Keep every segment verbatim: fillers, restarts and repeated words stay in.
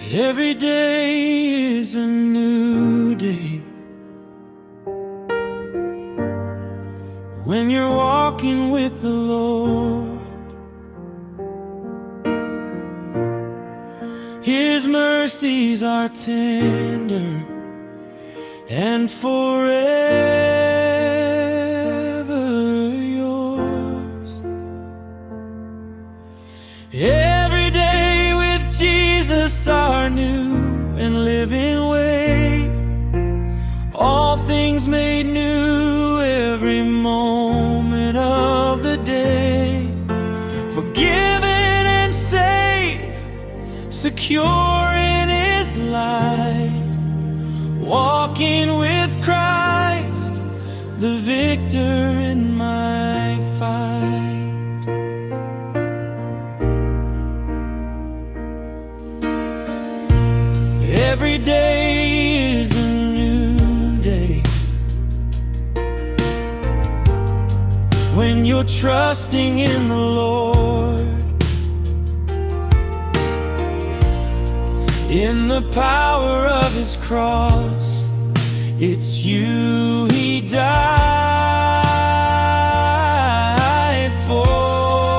Every day is a new day when you're walking with the Lord. His mercies are tender and forever yours. Every day with Jesus our new and living way, all things made new every moment of the day. Forgiven and safe, secure in His light, walking with Christ, the victor in my fight. Every day is a new day when you're trusting in the Lord, in the power of His cross. It's you He died for.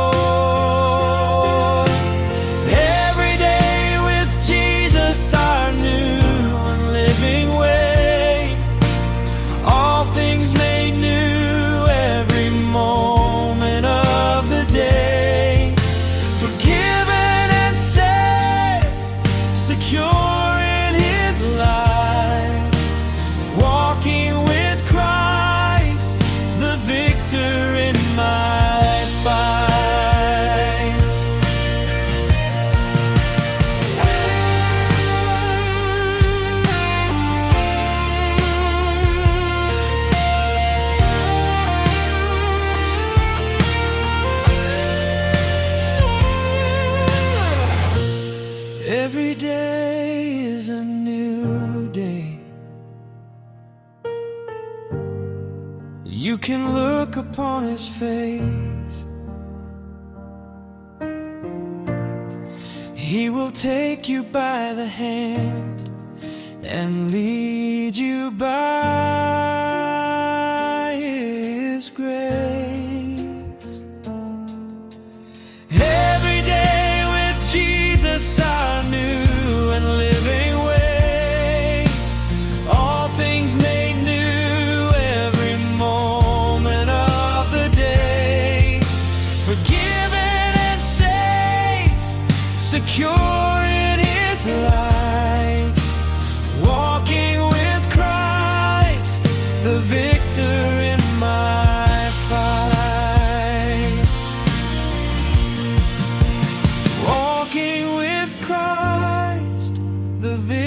Every day with Jesus our new and living way, all things made new every moment of the day. Forgiven and safe, secure in His light, walking with Christ, the victor in my fight. Every day is a new day. You can look upon His face. He will take you by the hand and lead you by His grace. Every day with Jesus our new and living way, all things made new every moment of the day. Forgiven and safe, secure in His light, walking with Christ, the victor in my fight. Walking with Christ, the victor